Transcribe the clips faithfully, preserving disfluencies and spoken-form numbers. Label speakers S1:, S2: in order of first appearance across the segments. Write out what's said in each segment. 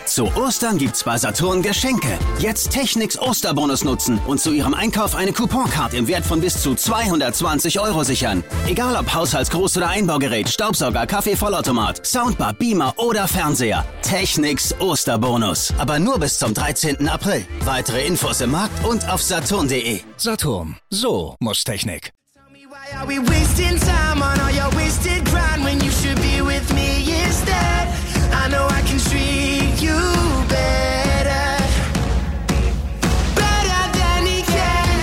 S1: Zu Ostern gibt's bei Saturn Geschenke. Jetzt Technics Osterbonus nutzen und zu Ihrem Einkauf eine Couponcard im Wert von bis zu zweihundertzwanzig Euro sichern. Egal ob Haushaltsgroß- oder Einbaugerät, Staubsauger, Kaffee-Vollautomat, Soundbar, Beamer oder Fernseher. Technics Osterbonus. Aber nur bis zum dreizehnten April. Weitere Infos im Markt und auf saturn punkt de.
S2: Saturn. So muss Technik.
S3: Why are we wasting time on all your wasted grind when you should be with me instead? I know I can treat you better, better than he can.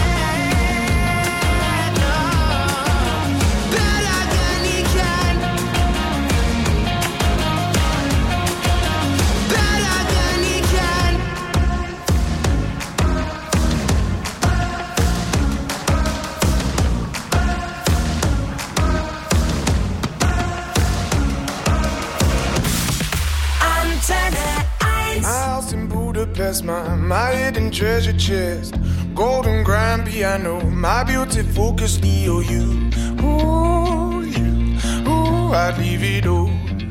S3: Oh, better than he can. Better than he can.
S4: My house in Budapest, my, my hidden treasure chest, golden grand piano, my beauty focus E O U. Ooh, you, ooh, I'd leave it all.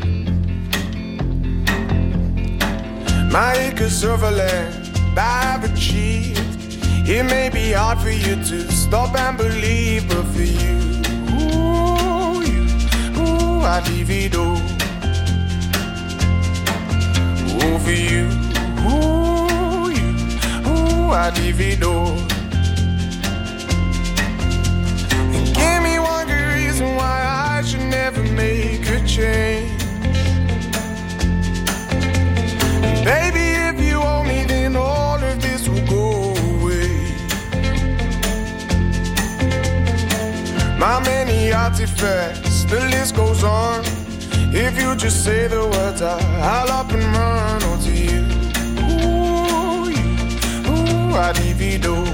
S4: My acres of land I've achieved. It may be hard for you to stop and believe, but for you, ooh, you, ooh, I'd leave it all. Ooh, for you, ooh, you, ooh, I'd leave it all. And give me one good reason why I should never make a change. And baby, if you owe me, then all of this will go away. My many artifacts, the list goes on. If you just say the words, I, I'll up and run onto you. Ooh, you, ooh, I'd leave it all.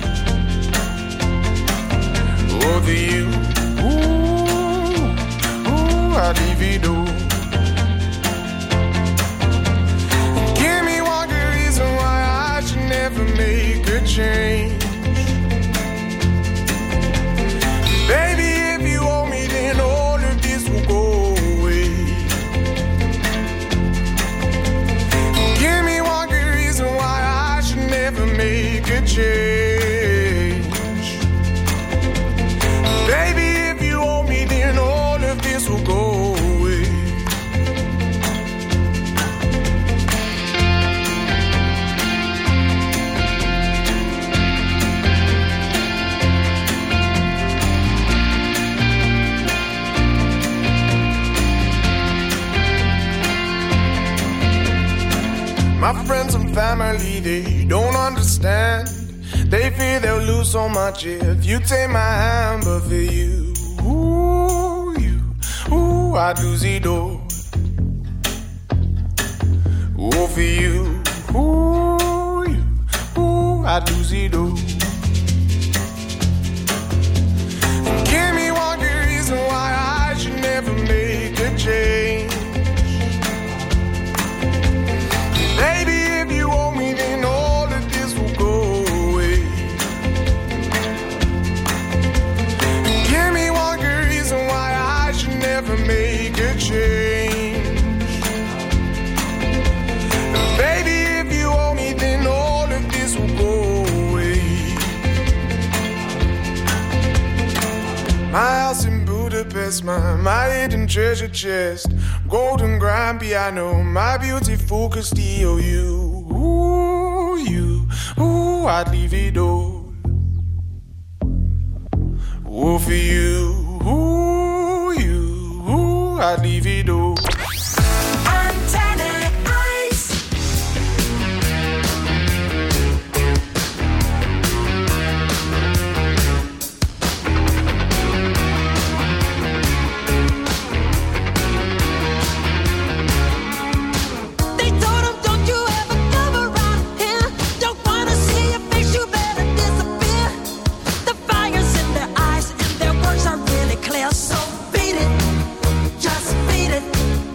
S4: Over you, ooh, ooh, I'd leave it all. Give me one good reason why I should never make a change. Baby, if you owe me, then all of this will go. Make a change. Baby, if you owe me, then all of this will go away. My friends and family, they don't understand. They fear they'll lose so much if you take my hand. But for you, ooh, you, ooh, I'd lose it all. Ooh, for you, ooh, you, ooh, I'd lose it all. And give me one good reason why I should never make a change. Baby, if you owe me, then all of this will go away. Give me one good reason why I should never make a change. And baby, if you owe me, then all of this will go away. My house in Budapest, my, my hidden treasure chest, golden grand piano, my beauty focused E O U. Ooh, you, ooh, I'd leave it all. Ooh, for you, ooh, you, ooh, I'd leave it all.
S3: So beat it, just beat it.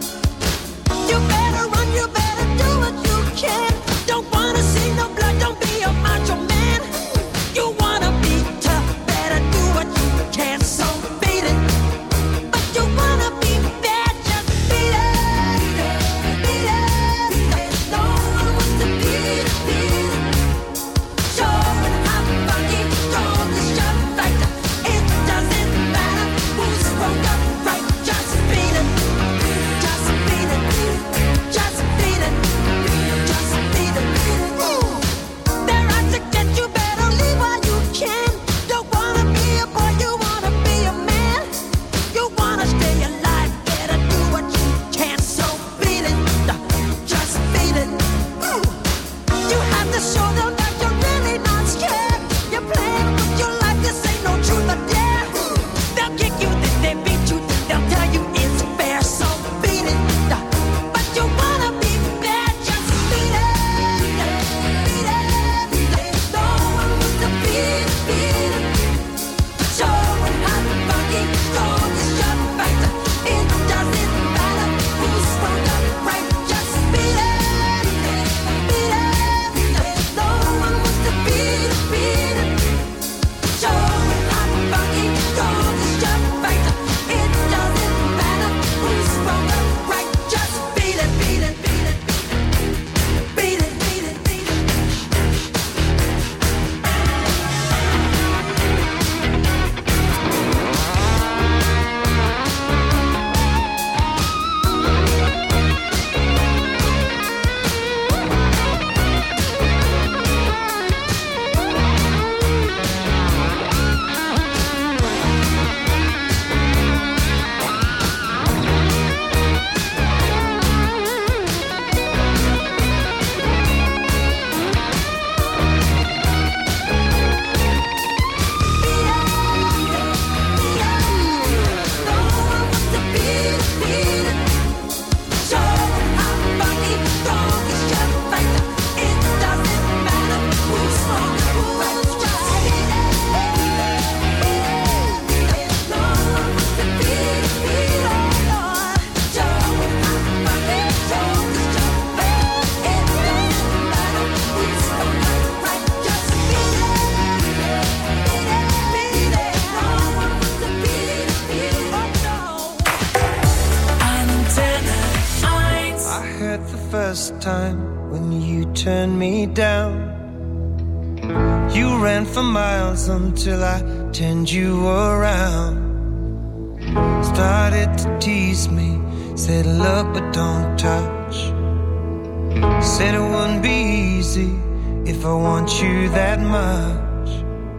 S3: regret the first time when you turned me down. You ran for miles until I turned you around. Started to tease me, said look but don't touch. Said it wouldn't be easy if I want you that much.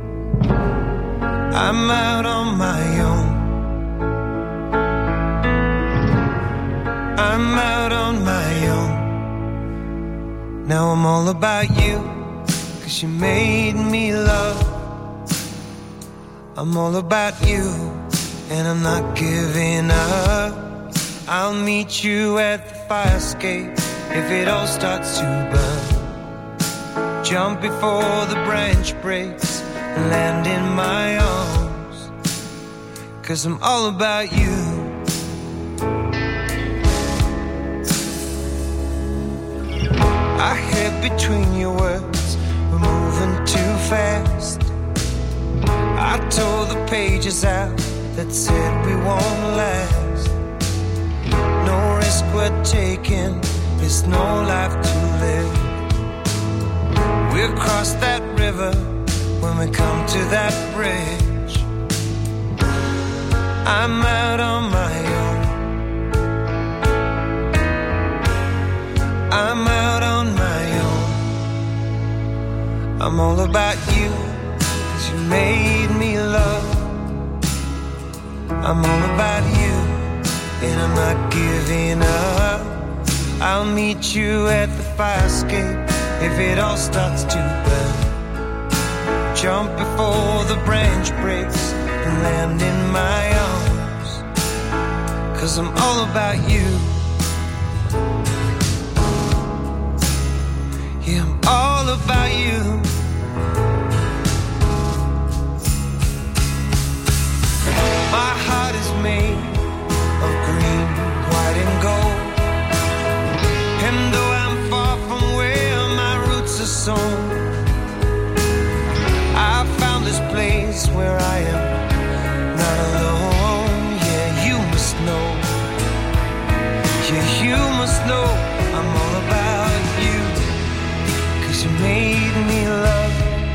S3: I'm out on my own. I'm out on my own. Now I'm all about you, 'cause you made me love. I'm all about you, and I'm not giving up. I'll meet you at the fire escape if it all starts to burn. Jump before the branch breaks and land in my arms, 'cause I'm all about you. I heard between your words we're moving too fast. I tore the pages out that said we won't last. No risk we're taking, there's no life to live. We'll cross that river when we come to that bridge. I'm out on my own. I'm out on my own. I'm all about you, 'cause you made me love. I'm all about you, and I'm not giving up. I'll meet you at the fire escape if it all starts to burn. Jump before the branch breaks and land in my arms, 'cause I'm all about you. Yeah, I'm all about you. My heart is made of green, white and gold. And though I'm far from where my roots are sown, I found this place where I am not alone. Yeah, you must know. Yeah, you must know I'm all about you, 'cause you made me love.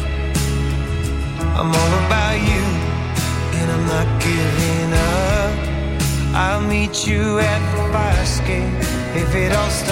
S3: I'm all about you, and I'm not giving up. I'll meet you at the fire escape if it all starts